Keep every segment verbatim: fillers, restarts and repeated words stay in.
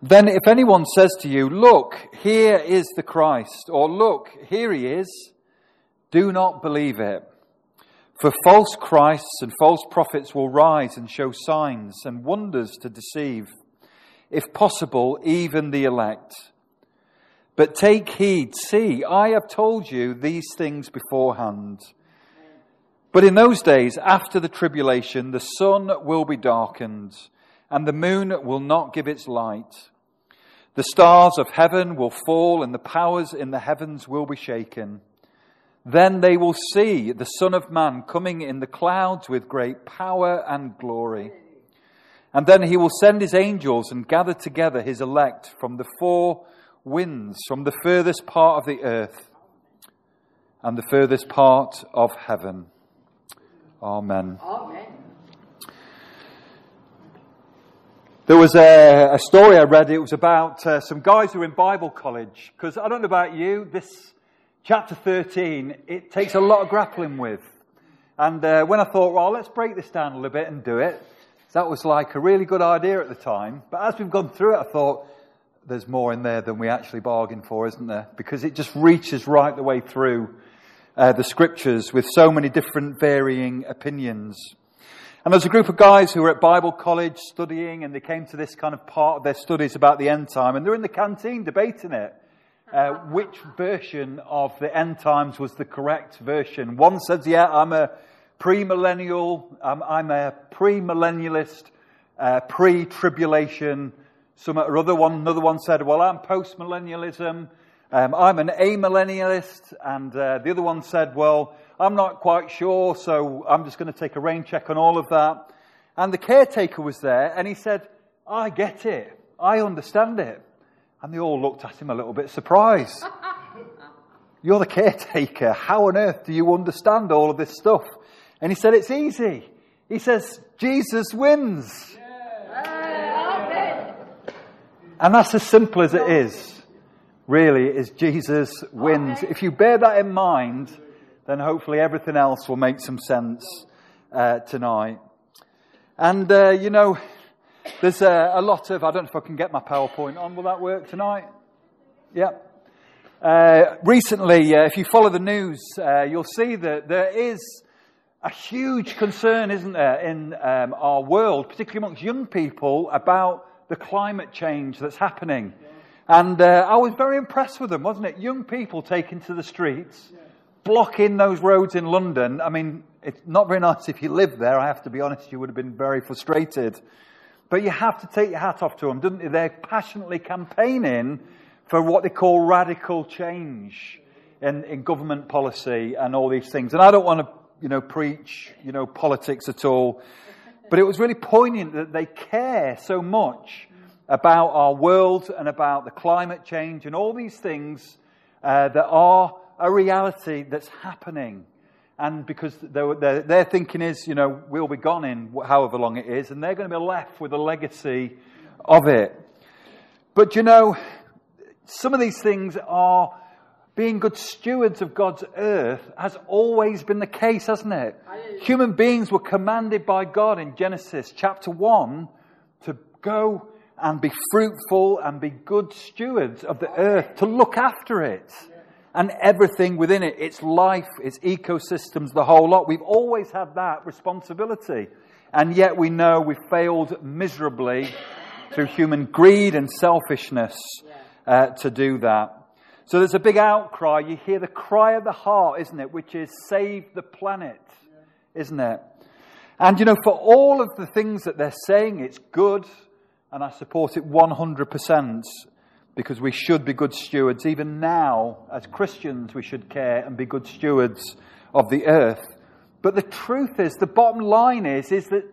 Then if anyone says to you, look, here is the Christ, or look, here he is, do not believe it. For false Christs and false prophets will rise and show signs and wonders to deceive, if possible, even the elect. But take heed, see, I have told you these things beforehand. But in those days, after the tribulation, the sun will be darkened, and the moon will not give its light. The stars of heaven will fall, and the powers in the heavens will be shaken. Then they will see the Son of Man coming in the clouds with great power and glory. And then he will send his angels and gather together his elect from the four winds, from the furthest part of the earth and the furthest part of heaven. Amen. Amen. There was a, a story I read. It was about uh, some guys who were in Bible college. Because I don't know about you, this chapter thirteen, it takes a lot of grappling with. And uh, when I thought, well, let's break this down a little bit and do it, that was like a really good idea at the time. But as we've gone through it, I thought, there's more in there than we actually bargained for, isn't there? Because it just reaches right the way through uh, the scriptures with so many different varying opinions. And there's a group of guys who were at Bible college studying, and they came to this kind of part of their studies about the end time, and they're in the canteen debating it. Uh, which version of the end times was the correct version? One says, yeah, I'm a pre-millennial, um, I'm a pre-millennialist, uh, pre-tribulation. Some other one, another one said, well, I'm post-millennialism, um, I'm an amillennialist. And uh, the other one said, well, I'm not quite sure, so I'm just going to take a rain check on all of that. And the caretaker was there, and he said, I get it, I understand it. And they all looked at him a little bit surprised. You're the caretaker. How on earth do you understand all of this stuff? And he said, it's easy. He says, Jesus wins. Yeah. And that's as simple as it is. Really, is Jesus wins. If you bear that in mind, then hopefully everything else will make some sense uh, tonight. And, uh, you know... There's a, a lot of, I don't know if I can get my PowerPoint on. Will that work tonight? Yep. Uh, recently, uh, if you follow the news, uh, you'll see that there is a huge concern, isn't there, in um, our world, particularly amongst young people, about the climate change that's happening. And uh, I was very impressed with them, wasn't it? Young people taking to the streets, blocking those roads in London. I mean, it's not very nice if you live there. I have to be honest, you would have been very frustrated. But you have to take your hat off to them, don't you? They're passionately campaigning for what they call radical change in, in government policy and all these things. And I don't want to, you know, preach, you know, politics at all. But it was really poignant that they care so much about our world and about the climate change and all these things uh, that are a reality that's happening. And because their, their thinking is, you know, we'll be gone in however long it is, and they're going to be left with a legacy of it. But, you know, some of these things are being good stewards of God's earth has always been the case, hasn't it? Human beings were commanded by God in Genesis chapter one to go and be fruitful and be good stewards of the earth, to look after it. And everything within it, its life, its ecosystems, the whole lot. We've always had that responsibility. And yet we know we've failed miserably through human greed and selfishness uh, to do that. So there's a big outcry. You hear the cry of the heart, isn't it? Which is, save the planet, isn't it? And, you know, for all of the things that they're saying, it's good. And I support it one hundred percent. Because we should be good stewards. Even now, as Christians, we should care and be good stewards of the earth. But the truth is, the bottom line is, is that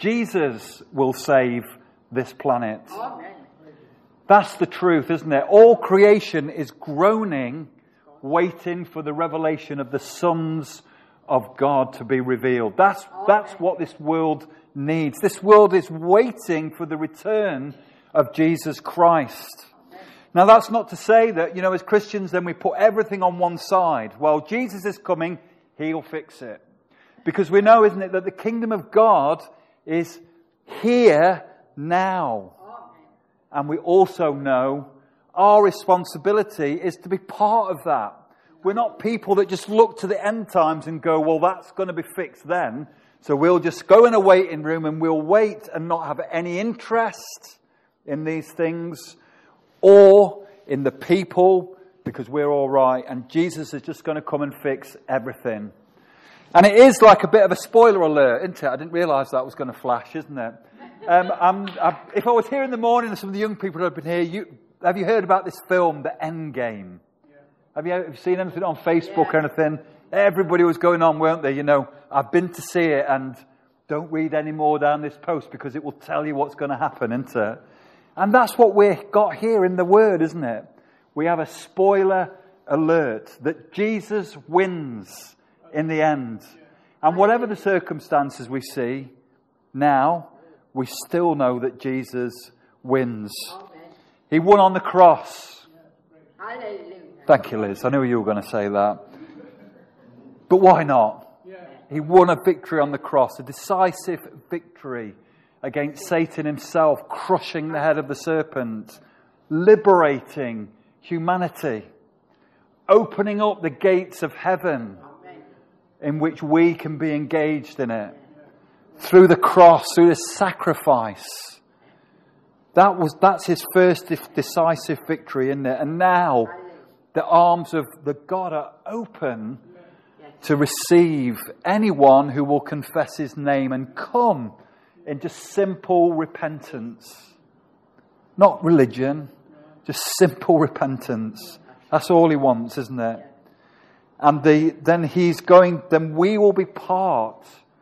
Jesus will save this planet. Amen. That's the truth, isn't it? All creation is groaning, waiting for the revelation of the sons of God to be revealed. That's, that's what this world needs. This world is waiting for the return of Jesus Christ. Now, that's not to say that, you know, as Christians, then we put everything on one side. Well, Jesus is coming, he'll fix it. Because we know, isn't it, that the kingdom of God is here now. And we also know our responsibility is to be part of that. We're not people that just look to the end times and go, well, that's going to be fixed then. So we'll just go in a waiting room and we'll wait and not have any interest in these things or in the people because we're all right. And Jesus is just going to come and fix everything. And it is like a bit of a spoiler alert, isn't it? I didn't realise that was going to flash, isn't it? Um, I'm, I, if I was here in the morning and some of the young people have been here, you, have you heard about this film, The Endgame? Yeah. Have, you, have you seen anything on Facebook yeah. or anything? Everybody was going on, weren't they? You know, I've been to see it and don't read any more down this post because it will tell you what's going to happen, isn't it? And that's what we've got here in the Word, isn't it? We have a spoiler alert that Jesus wins in the end. And whatever the circumstances we see now, we still know that Jesus wins. He won on the cross. Thank you, Liz. I knew you were going to say that. But why not? He won a victory on the cross, a decisive victory against Satan himself, crushing the head of the serpent, liberating humanity, opening up the gates of heaven in which we can be engaged in it. Through the cross, through the sacrifice. That was, that's his first decisive victory, isn't it? And now, the arms of the God are open to receive anyone who will confess his name and come in just simple repentance. Not religion, just simple repentance. That's all he wants, isn't it? And the, then he's going, then we will be part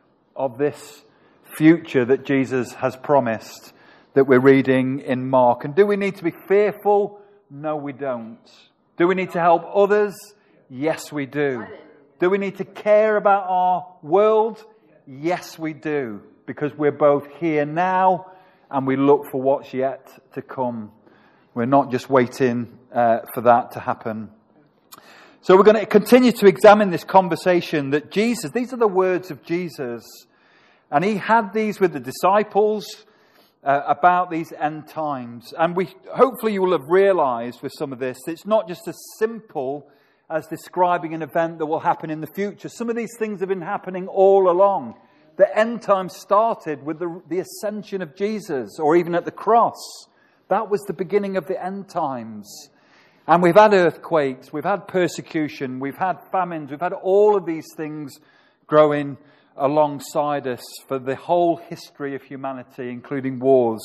of this future that Jesus has promised that we're reading in Mark. And do we need to be fearful? No, we don't. Do we need to help others? Yes, we do. Do we need to care about our world? Yes, we do. Because we're both here now and we look for what's yet to come. We're not just waiting uh, for that to happen. So we're going to continue to examine this conversation that Jesus, these are the words of Jesus. And he had these with the disciples uh, about these end times. And we hopefully you will have realised with some of this, that it's not just as simple as describing an event that will happen in the future. Some of these things have been happening all along. The end times started with the, the ascension of Jesus, or even at the cross. That was the beginning of the end times. And we've had earthquakes, we've had persecution, we've had famines, we've had all of these things growing alongside us for the whole history of humanity, including wars.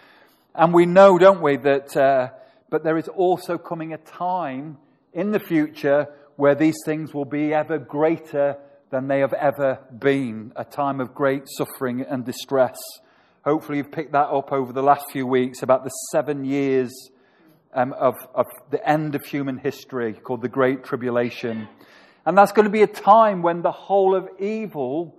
And we know, don't we, that uh, but there is also coming a time in the future where these things will be ever greater than they have ever been. A time of great suffering and distress. Hopefully you've picked that up over the last few weeks about the seven years um, of, of the end of human history called the Great Tribulation. And that's going to be a time when the whole of evil,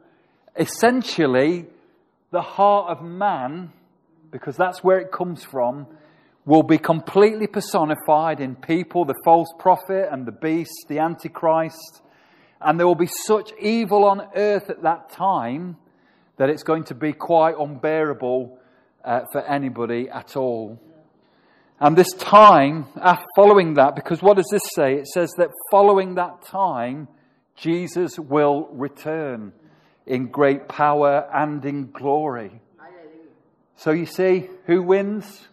essentially the heart of man, because that's where it comes from, will be completely personified in people, the false prophet and the beast, the Antichrist. And there will be such evil on earth at that time that it's going to be quite unbearable uh, for anybody at all. And this time, following that, because what does this say? It says that following that time, Jesus will return in great power and in glory. So you see, who wins?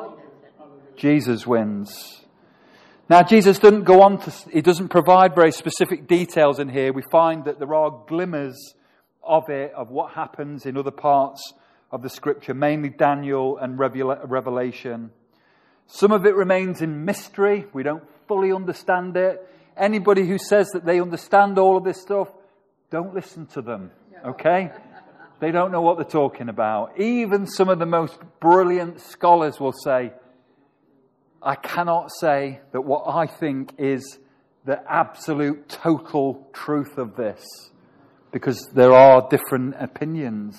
Jesus wins. Now, Jesus doesn't go on to, he doesn't provide very specific details in here. We find that there are glimmers of it, of what happens in other parts of the scripture, mainly Daniel and Revelation. Some of it remains in mystery. We don't fully understand it. Anybody who says that they understand all of this stuff, don't listen to them, okay? They don't know what they're talking about. Even some of the most brilliant scholars will say, I cannot say that what I think is the absolute total truth of this, because there are different opinions.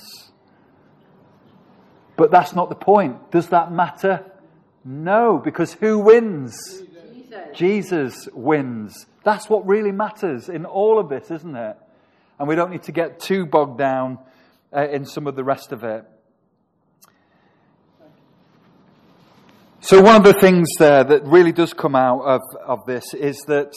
But that's not the point. Does that matter? No, because who wins? Jesus. Jesus wins. That's what really matters in all of this, isn't it? And we don't need to get too bogged down uh, in some of the rest of it. So one of the things there that really does come out of, of this is that,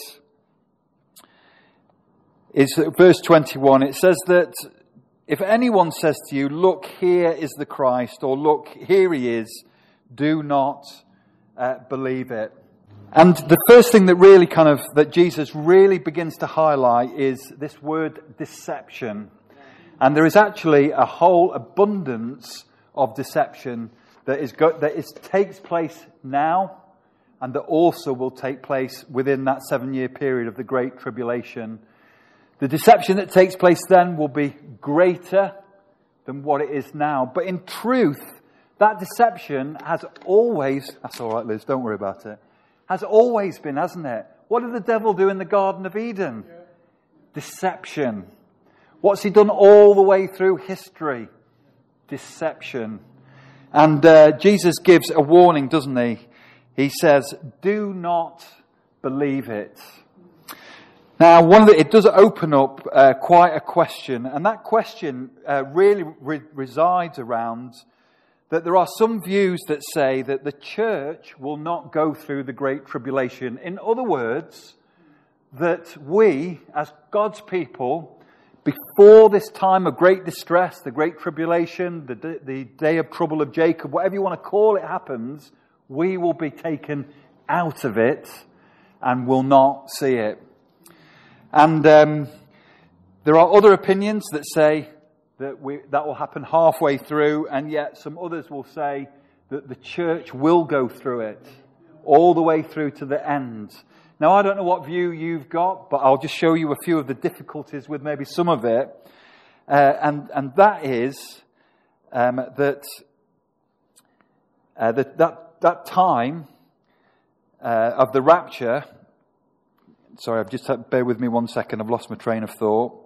is verse twenty-one. It says that if anyone says to you, look, here is the Christ, or look, here he is, do not uh, believe it. And the first thing that really kind of, that Jesus really begins to highlight is this word deception. And there is actually a whole abundance of deception that is go- that is takes place now, and that also will take place within that seven-year period of the Great Tribulation. The deception that takes place then will be greater than what it is now. But in truth, that deception has always, that's all right, Liz, don't worry about it, has always been, hasn't it? What did the devil do in the Garden of Eden? Yeah. Deception. What's he done all the way through history? Deception. And uh, Jesus gives a warning, doesn't he? He says, do not believe it. Now, one of the, it does open up uh, quite a question, and that question uh, really re- resides around that there are some views that say that the church will not go through the Great Tribulation. In other words, that we, as God's people, before this time of great distress, the Great Tribulation, the, the day of trouble of Jacob, whatever you want to call it happens, we will be taken out of it and will not see it. And um, there are other opinions that say that we, that will happen halfway through, and yet some others will say that the church will go through it all the way through to the end. Now, I don't know what view you've got, but I'll just show you a few of the difficulties with maybe some of it. Uh, and, and that is um, that, uh, that that that time uh, of the rapture. Sorry, I've just had, bear with me one second. I've lost my train of thought.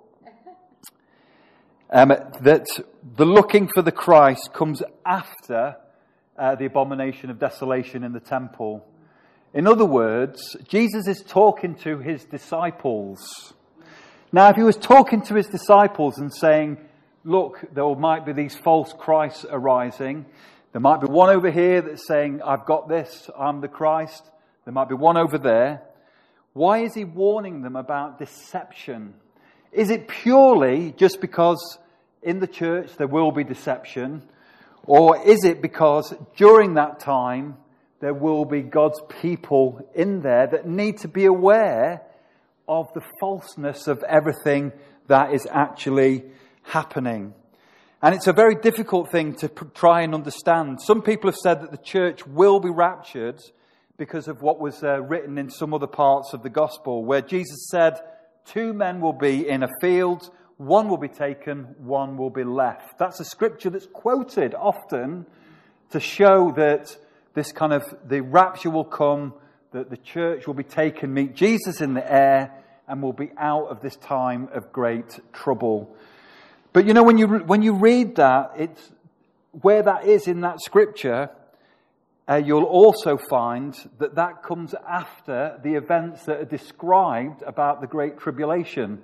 Um, that the looking for the Christ comes after uh, the abomination of desolation in the temple. In other words, Jesus is talking to his disciples. Now, if he was talking to his disciples and saying, look, there might be these false Christs arising. There might be one over here that's saying, I've got this, I'm the Christ. There might be one over there. Why is he warning them about deception? Is it purely just because in the church there will be deception? Or is it because during that time there will be God's people in there that need to be aware of the falseness of everything that is actually happening? And it's a very difficult thing to pr- try and understand. Some people have said that the church will be raptured because of what was uh, written in some other parts of the gospel, where Jesus said, two men will be in a field, one will be taken, one will be left. That's a scripture that's quoted often to show that this kind of, the rapture will come, that the church will be taken, meet Jesus in the air, and will be out of this time of great trouble. But you know, when you when you read that, it's where that is in that scripture, uh, you'll also find that that comes after the events that are described about the Great Tribulation.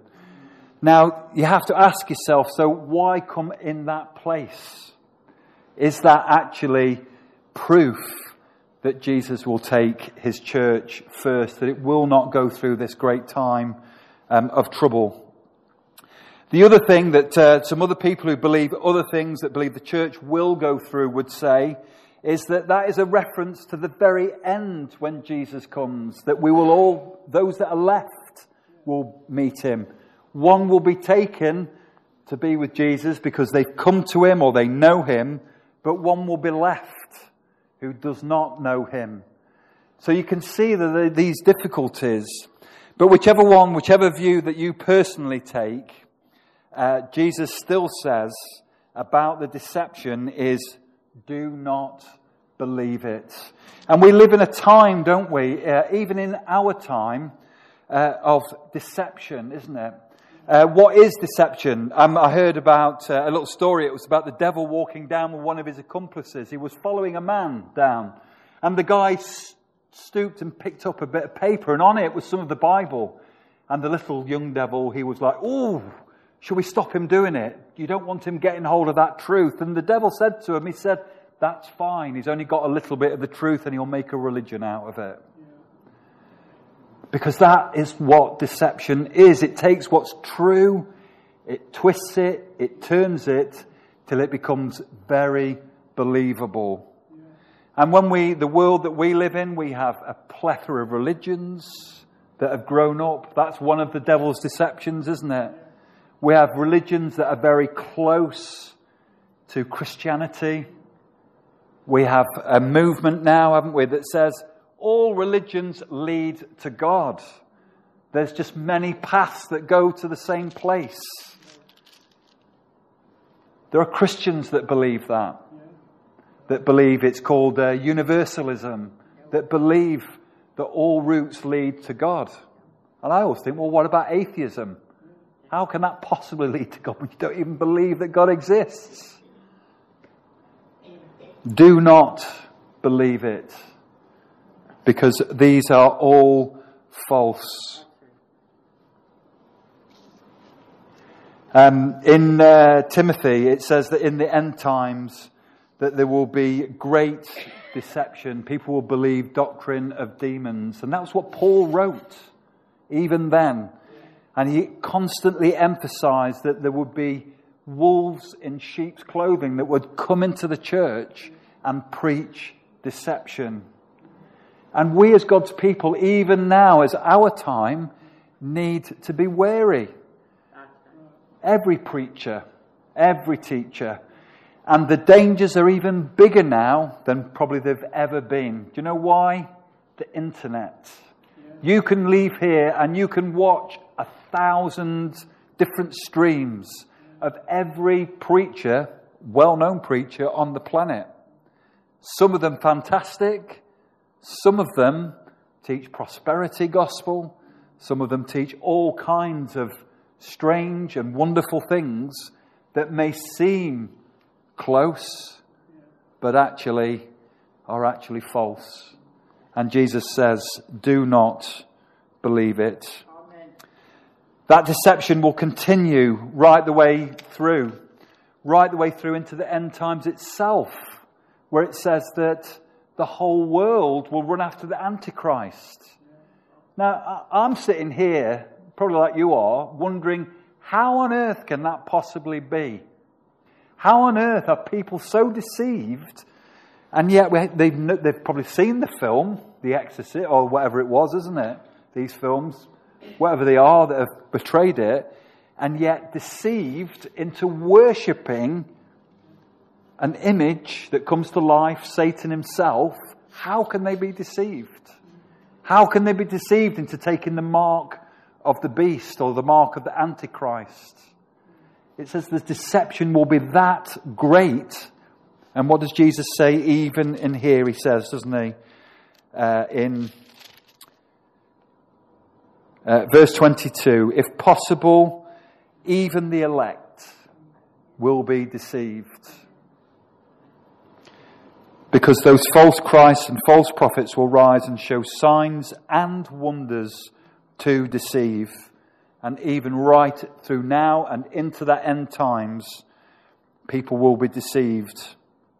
Now, you have to ask yourself, so why come in that place? Is that actually proof that Jesus will take his church first, that it will not go through this great time um, of trouble? The other thing that uh, some other people who believe other things, that believe the church will go through, would say is that that is a reference to the very end when Jesus comes, that we will all, those that are left, will meet him. One will be taken to be with Jesus because they've come to him or they know him, but one will be left who does not know him. So you can see that there are these difficulties. But whichever one, whichever view that you personally take, uh, Jesus still says about the deception is, do not believe it. And we live in a time, don't we, uh, even in our time, uh, of deception, isn't it? Uh, what is deception? Um, I heard about uh, a little story. It was about the devil walking down with one of his accomplices. He was following a man down. And the guy st- stooped and picked up a bit of paper. And on it was some of the Bible. And the little young devil, he was like, oh, shall we stop him doing it? You don't want him getting hold of that truth. And the devil said to him, he said, that's fine. He's only got a little bit of the truth and he'll make a religion out of it. Because that is what deception is. It takes what's true, it twists it, it turns it till it becomes very believable. And when we, the world that we live in, we have a plethora of religions that have grown up. That's one of the devil's deceptions, isn't it? We have religions that are very close to Christianity. We have a movement now, haven't we, that says all religions lead to God. There's just many paths that go to the same place. There are Christians that believe that. That believe it's called uh, universalism. That believe that all routes lead to God. And I always think, well, what about atheism? How can that possibly lead to God when you don't even believe that God exists? Do not believe it. Because these are all false. Um, in uh, Timothy, it says that in the end times, that there will be great deception. People will believe doctrine of demons. And that's what Paul wrote, even then. And he constantly emphasized that there would be wolves in sheep's clothing that would come into the church and preach deception. And we as God's people, even now, as our time, need to be wary. Every preacher, every teacher. And the dangers are even bigger now than probably they've ever been. Do you know why? The internet. Yeah. You can leave here and you can watch a thousand different streams of every preacher, well-known preacher on the planet. Some of them fantastic. Some of them teach prosperity gospel. Some of them teach all kinds of strange and wonderful things that may seem close, but actually are actually false. And Jesus says, do not believe it. Amen. That deception will continue right the way through, right the way through into the end times itself, where it says that the whole world will run after the Antichrist. Now, I'm sitting here, probably like you are, wondering, how on earth can that possibly be? How on earth are people so deceived? And yet we, they've, they've probably seen the film, The Exorcist, or whatever it was, isn't it? These films, whatever they are that have betrayed it, and yet deceived into worshipping an image that comes to life, Satan himself. How can they be deceived? How can they be deceived into taking the mark of the beast or the mark of the Antichrist? It says the deception will be that great. And what does Jesus say even in here? He says, doesn't he? Uh, in uh, verse twenty-two, if possible, even the elect will be deceived. Because those false Christs and false prophets will rise and show signs and wonders to deceive. And even right through now and into that end times, people will be deceived.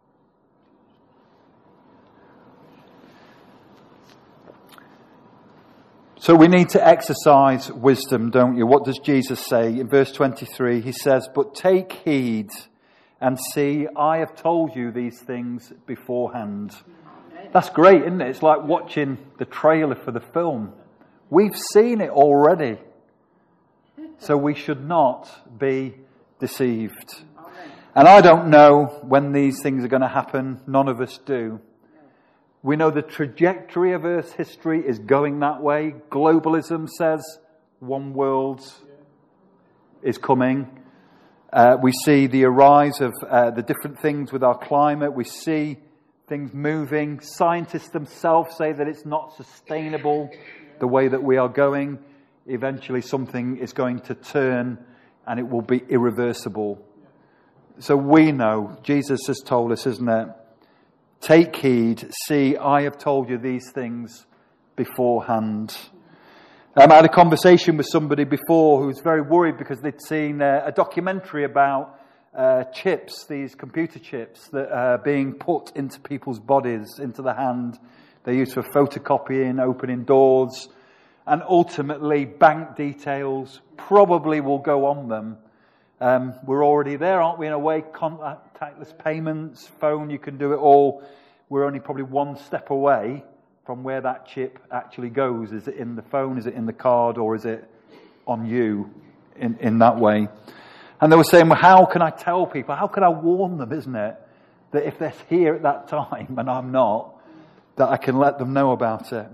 So we need to exercise wisdom, don't you? What does Jesus say? In verse twenty-three, he says, but take heed and see, I have told you these things beforehand. That's great, isn't it? It's like watching the trailer for the film. We've seen it already. So we should not be deceived. And I don't know when these things are going to happen. None of us do. We know the trajectory of Earth's history is going that way. Globalism says one world is coming. Uh, we see the arise of uh, the different things with our climate. We see things moving. Scientists themselves say that it's not sustainable the way that we are going. Eventually something is going to turn and it will be irreversible. So we know, Jesus has told us, isn't it? Take heed, see, I have told you these things beforehand. Um, I had a conversation with somebody before who was very worried because they'd seen uh, a documentary about uh, chips, these computer chips that are being put into people's bodies, into the hand. They're used for photocopying, opening doors, and ultimately bank details probably will go on them. Um, we're already there, aren't we, in a way? Contactless payments, phone, you can do it all. We're only probably one step away from where that chip actually goes. Is it in the phone? Is it in the card? Or is it on you in, in that way? And they were saying, well, how can I tell people? How can I warn them, isn't it? That if they're here at that time and I'm not, that I can let them know about it.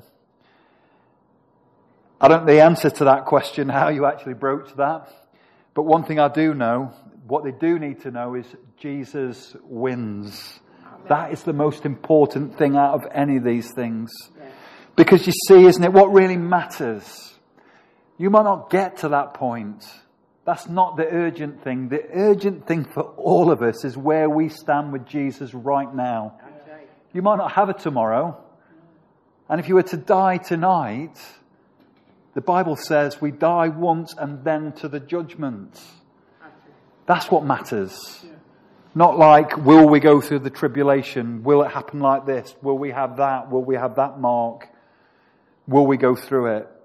I don't know the answer to that question, how you actually broach that. But one thing I do know, what they do need to know is Jesus wins. That is the most important thing out of any of these things. Because you see, isn't it, what really matters? You might not get to that point. That's not the urgent thing. The urgent thing for all of us is where we stand with Jesus right now. You might not have it tomorrow. And if you were to die tonight, the Bible says we die once and then to the judgment. That's what matters. Not like, will we go through the tribulation? Will it happen like this? Will we have that? Will we have that mark? Will we go through it?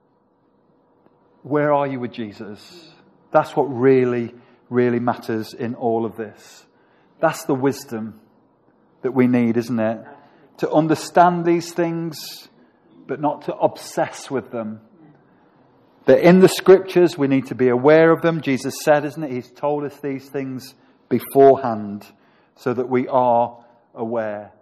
Where are you with Jesus? That's what really, really matters in all of this. That's the wisdom that we need, isn't it? To understand these things, but not to obsess with them. That in the scriptures, we need to be aware of them. Jesus said, isn't it? He's told us these things beforehand so that we are aware.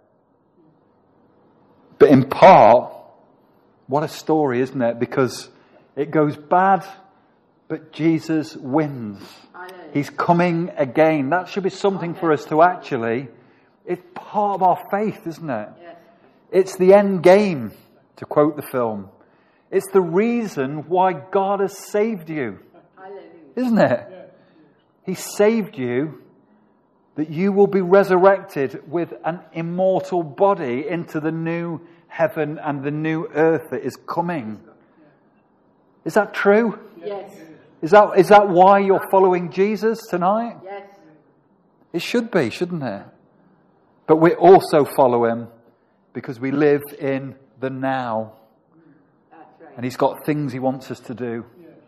But in part, what a story, isn't it? Because it goes bad, but Jesus wins. He's coming again. That should be something for us to actually, it's part of our faith, isn't it? It's the end game, to quote the film. It's the reason why God has saved you. Isn't it? He saved you that you will be resurrected with an immortal body into the new heaven and the new earth that is coming. Is that true? Yes. Is that is that why you're following Jesus tonight? Yes. It should be, shouldn't it? But we also follow him because we live in the now. And he's got things he wants us to do.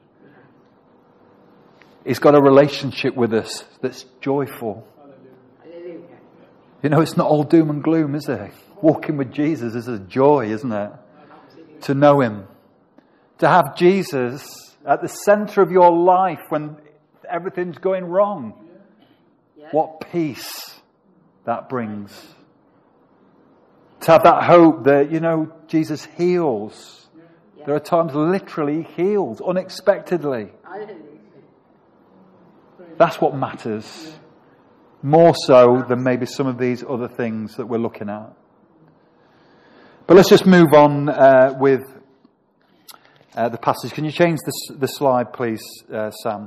He's got a relationship with us that's joyful. You know, it's not all doom and gloom, is it? Walking with Jesus is a joy, isn't it? To know him. To have Jesus at the centre of your life when everything's going wrong. What peace that brings. To have that hope that, you know, Jesus heals. There are times literally he heals unexpectedly. That's what matters. More so than maybe some of these other things that we're looking at. But let's just move on uh, with uh, the passage. Can you change the, the slide, please, uh, Sam?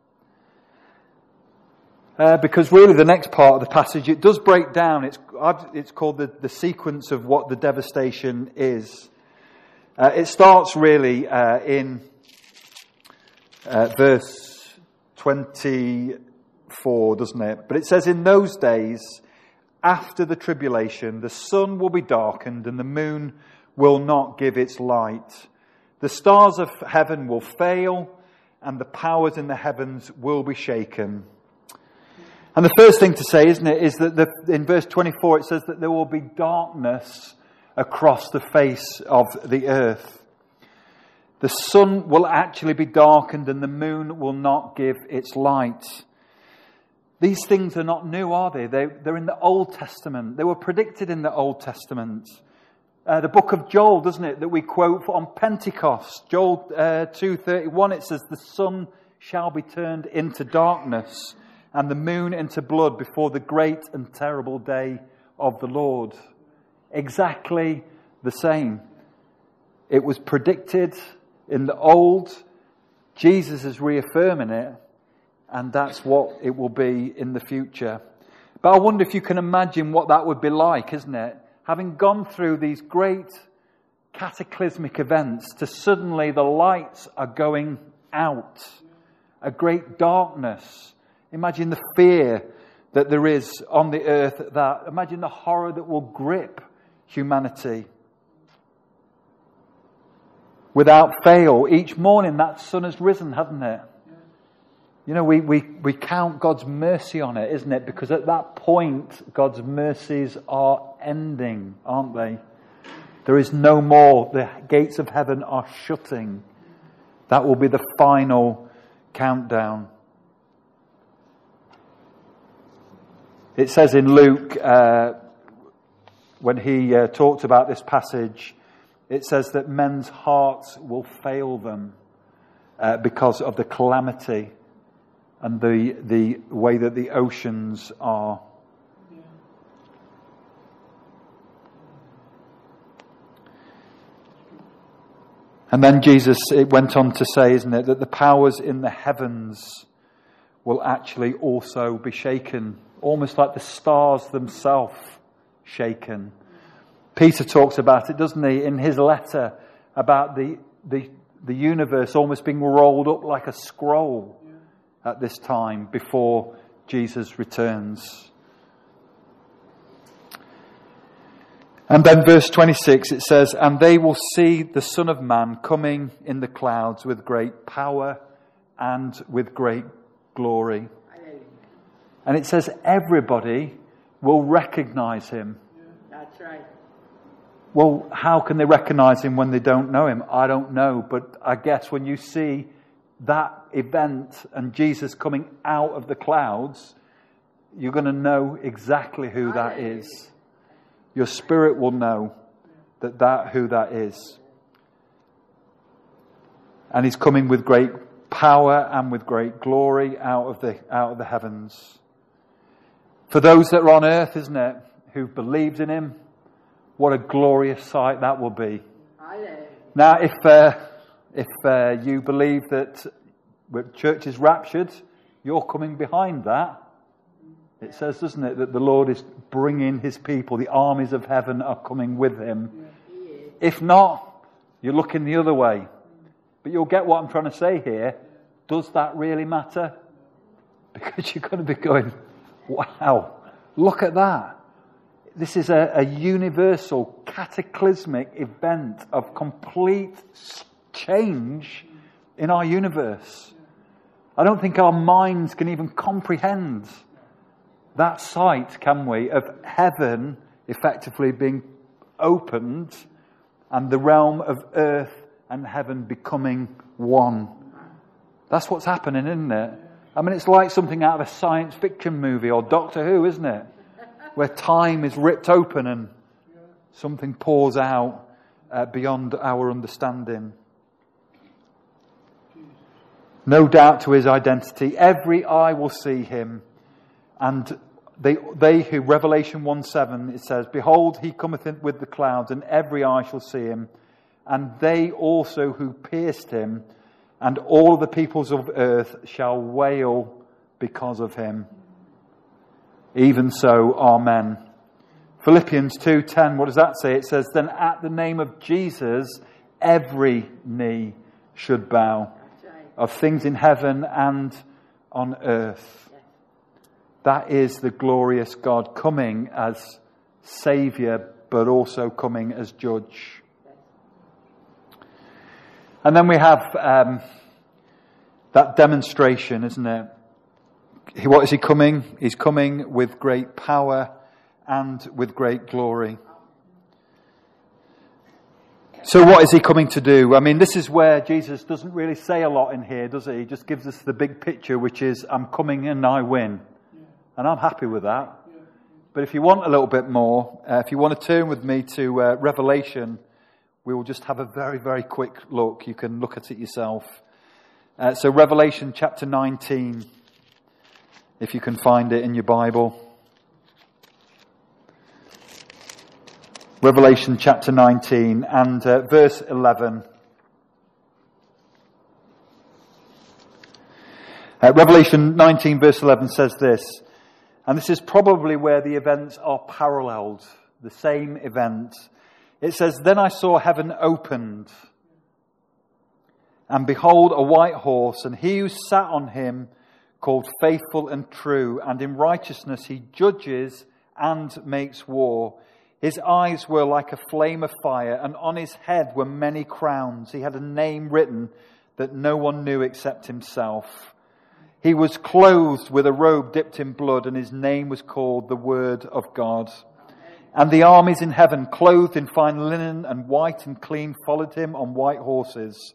Uh, because really the next part of the passage, it does break down. It's, it's called the, the sequence of what the devastation is. Uh, it starts really uh, in uh, verse twenty-four, doesn't it? But it says, in those days, after the tribulation, the sun will be darkened and the moon will not give its light. The stars of heaven will fail and the powers in the heavens will be shaken. And the first thing to say, isn't it, is that the, in verse twenty-four it says that there will be darkness across the face of the earth. The sun will actually be darkened and the moon will not give its light. These things are not new, are they? they they're in the Old Testament. They were predicted in the Old Testament. Uh, the book of Joel, doesn't it, that we quote on Pentecost. Joel uh, two thirty-one, it says, the sun shall be turned into darkness and the moon into blood before the great and terrible day of the Lord. Exactly the same. It was predicted in the old. Jesus is reaffirming it. And that's what it will be in the future. But I wonder if you can imagine what that would be like, isn't it? Having gone through these great cataclysmic events to suddenly the lights are going out. A great darkness Imagine the fear that there is on the earth at that. Imagine the horror that will grip humanity. Without fail, each morning that sun has risen, hasn't it? You know, we, we, we count God's mercy on it, isn't it? Because at that point, God's mercies are ending, aren't they? There is no more. The gates of heaven are shutting. That will be the final countdown. It says in Luke, uh, when he uh, talked about this passage, it says that men's hearts will fail them uh, because of the calamity and the the way that the oceans are. And then Jesus, it went on to say, isn't it, that the powers in the heavens will actually also be shaken, almost like the stars themselves shaken. Peter talks about it, doesn't he, in his letter, about the the, the universe almost being rolled up like a scroll at this time before Jesus returns. And then verse twenty-six, it says, and they will see the Son of Man coming in the clouds with great power and with great glory. And it says everybody will recognize him. That's right. Well, how can they recognize him when they don't know him? I don't know. But I guess when you see that event and Jesus coming out of the clouds, you're going to know exactly who that is. Your spirit will know that that who that is. And he's coming with great power and with great glory out of the out of the heavens. For those that are on earth, isn't it, who've believed in him, what a glorious sight that will be. Now, if uh, if uh, you believe that the church is raptured, you're coming behind that. It says, doesn't it, that the Lord is bringing his people, the armies of heaven are coming with him. If not, you're looking the other way. But you'll get what I'm trying to say here. Does that really matter? Because you're going to be going, wow, look at that. This is a, a universal, cataclysmic event of complete change in our universe. I don't think our minds can even comprehend that sight, can we, of heaven effectively being opened and the realm of earth and heaven becoming one. That's what's happening, isn't it? I mean, it's like something out of a science fiction movie or Doctor Who, isn't it? Where time is ripped open and something pours out uh, beyond our understanding. No doubt to his identity. Every eye will see him. And they, they who, Revelation one seven, it says, behold, he cometh in with the clouds, and every eye shall see him. And they also who pierced him, and all the peoples of earth shall wail because of him. Even so, amen. Philippians two ten, what does that say? It says, then at the name of Jesus, every knee should bow, of things in heaven and on earth. That is the glorious God coming as Saviour, but also coming as Judge. And then we have um, that demonstration, isn't it? What is he coming? He's coming with great power and with great glory. So what is he coming to do? I mean, this is where Jesus doesn't really say a lot in here, does he? He just gives us the big picture, which is, I'm coming and I win. And I'm happy with that. But if you want a little bit more, uh, if you want to turn with me to uh, Revelation, we will just have a very, very quick look. You can look at it yourself. Uh, so Revelation chapter nineteen, if you can find it in your Bible. Revelation chapter nineteen and uh, verse eleven. Uh, Revelation nineteen verse eleven says this, and this is probably where the events are paralleled, the same event. It says, then I saw heaven opened, and behold a white horse, and he who sat on him called Faithful and True, and in righteousness he judges and makes war. His eyes were like a flame of fire, and on his head were many crowns. He had a name written that no one knew except himself. He was clothed with a robe dipped in blood, and his name was called the Word of God. And the armies in heaven, clothed in fine linen and white and clean, followed him on white horses.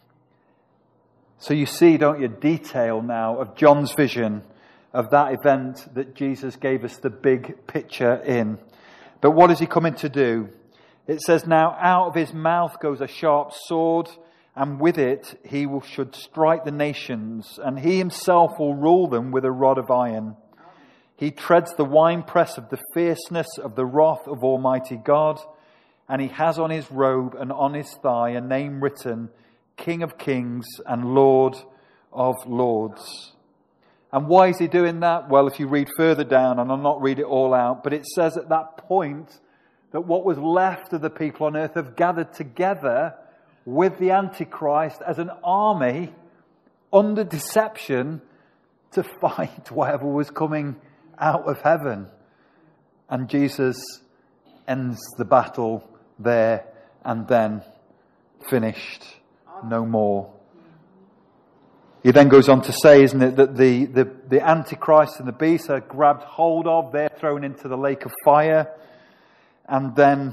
So you see, don't you, detail now of John's vision of that event that Jesus gave us the big picture in. But what is he coming to do? It says, now out of his mouth goes a sharp sword, and with it he will, should strike the nations, and he himself will rule them with a rod of iron. He treads the winepress of the fierceness of the wrath of Almighty God, and he has on his robe and on his thigh a name written, King of Kings and Lord of Lords. And why is he doing that? Well, if you read further down, and I'll not read it all out, but it says at that point that what was left of the people on earth have gathered together with the Antichrist as an army under deception to fight whatever was coming out of heaven. And Jesus ends the battle there and then. Finished. No more. He then goes on to say, isn't it, that the, the, the Antichrist and the beast are grabbed hold of, they're thrown into the lake of fire. And then,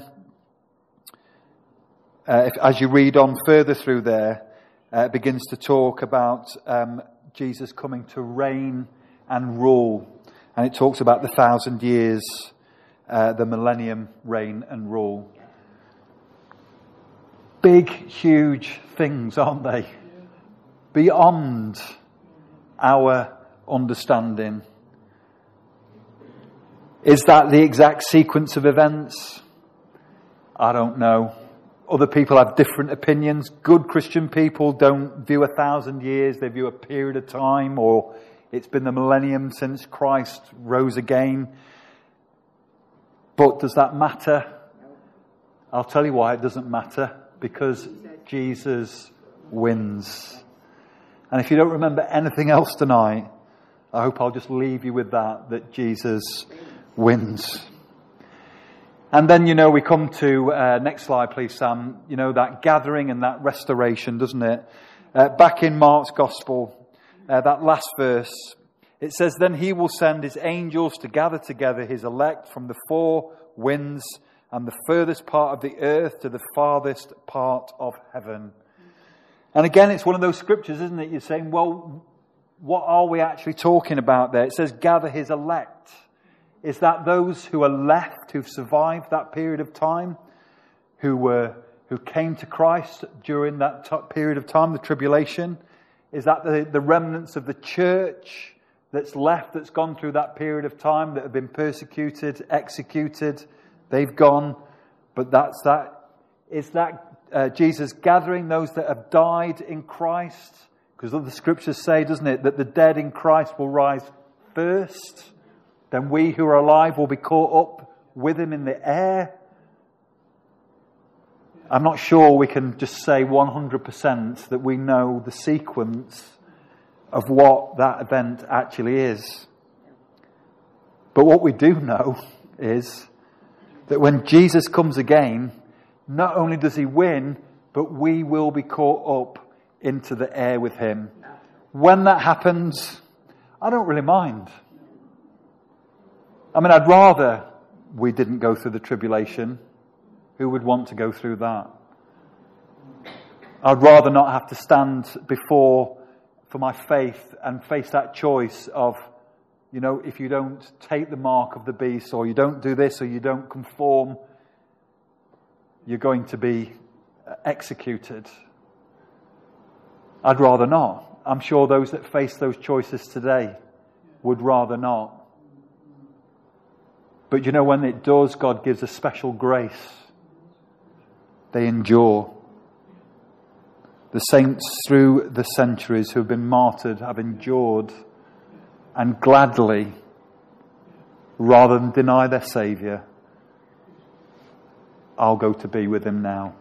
uh, if, as you read on further through there, uh, it begins to talk about um, Jesus coming to reign and rule. And it talks about the thousand years, uh, the millennium reign and rule. Big, huge things, aren't they? Beyond our understanding. Is that the exact sequence of events? I don't know. Other people have different opinions. Good Christian people don't view a thousand years, they view a period of time, or it's been the millennium since Christ rose again. But does that matter? I'll tell you why it doesn't matter. Because Jesus wins. And if you don't remember anything else tonight, I hope I'll just leave you with that, that Jesus wins. And then, you know, we come to, uh, next slide please, Sam, you know, that gathering and that restoration, doesn't it? Uh, back in Mark's Gospel, uh, that last verse, it says, then he will send his angels to gather together his elect from the four winds and the furthest part of the earth to the farthest part of heaven. And again, it's one of those scriptures, isn't it? You're saying, well, what are we actually talking about there? It says, gather his elect. Is that those who are left, who've survived that period of time, who were, who came to Christ during that t- period of time, the tribulation? Is that the, the remnants of the church that's left, that's gone through that period of time, that have been persecuted, executed? They've gone, but that's that. Is that uh, Jesus gathering those that have died in Christ? Because the scriptures say, doesn't it, that the dead in Christ will rise first. Then we who are alive will be caught up with him in the air. I'm not sure we can just say one hundred percent that we know the sequence of what that event actually is. But what we do know is that when Jesus comes again, not only does he win, but we will be caught up into the air with him. When that happens, I don't really mind. I mean, I'd rather we didn't go through the tribulation. Who would want to go through that? I'd rather not have to stand before for my faith and face that choice of, you know, if you don't take the mark of the beast, or you don't do this, or you don't conform, you're going to be executed. I'd rather not. I'm sure those that face those choices today would rather not. But you know, when it does, God gives a special grace. They endure. The saints through the centuries who have been martyred have endured, and gladly, rather than deny their Saviour, I'll go to be with him now.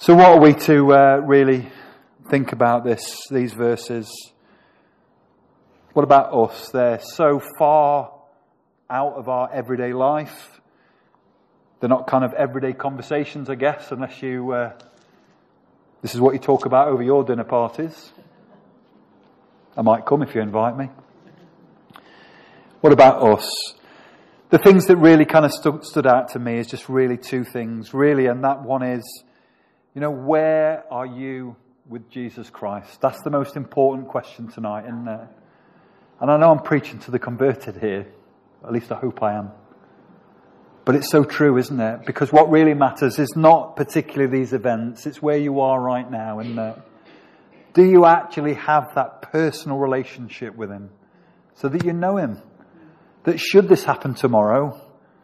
So what are we to uh, really think about this, these verses? What about us? They're so far out of our everyday life. They're not kind of everyday conversations, I guess, unless you, uh, this is what you talk about over your dinner parties. I might come if you invite me. What about us? The things that really kind of stu- stood out to me is just really two things, really, and that one is, you know, where are you with Jesus Christ? That's the most important question tonight, isn't it? And I know I'm preaching to the converted here. At least I hope I am. But it's so true, isn't it? Because what really matters is not particularly these events. It's where you are right now, isn't it? Do you actually have that personal relationship with Him so that you know Him? That should this happen tomorrow,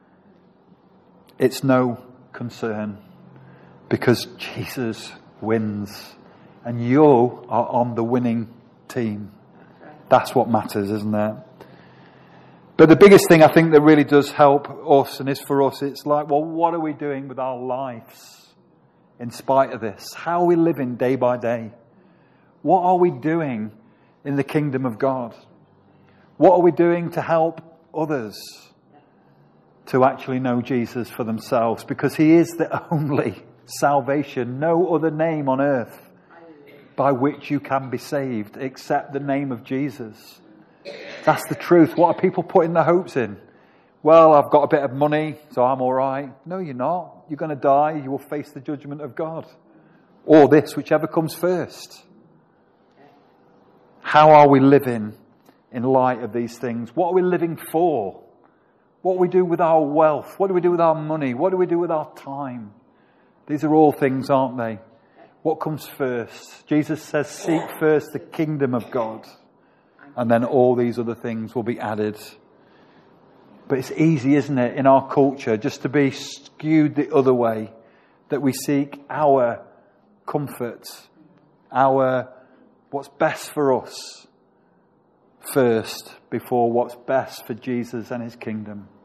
it's no concern. Because Jesus wins. And you are on the winning team. That's what matters, isn't it? But the biggest thing I think that really does help us and is for us, it's like, well, what are we doing with our lives in spite of this? How are we living day by day? What are we doing in the kingdom of God? What are we doing to help others to actually know Jesus for themselves? Because He is the only salvation, no other name on earth by which you can be saved except the name of Jesus. That's the truth. What are people putting their hopes in? Well, I've got a bit of money, so I'm all right. No, you're not. You're going to die. You will face the judgment of God. Or this, whichever comes first. How are we living in light of these things? What are we living for? What do we do with our wealth? What do we do with our money? What do we do with our time? These are all things, aren't they? What comes first? Jesus says, seek first the kingdom of God, and then all these other things will be added. But it's easy, isn't it, in our culture, just to be skewed the other way, that we seek our comfort, our what's best for us first, before what's best for Jesus and His kingdom.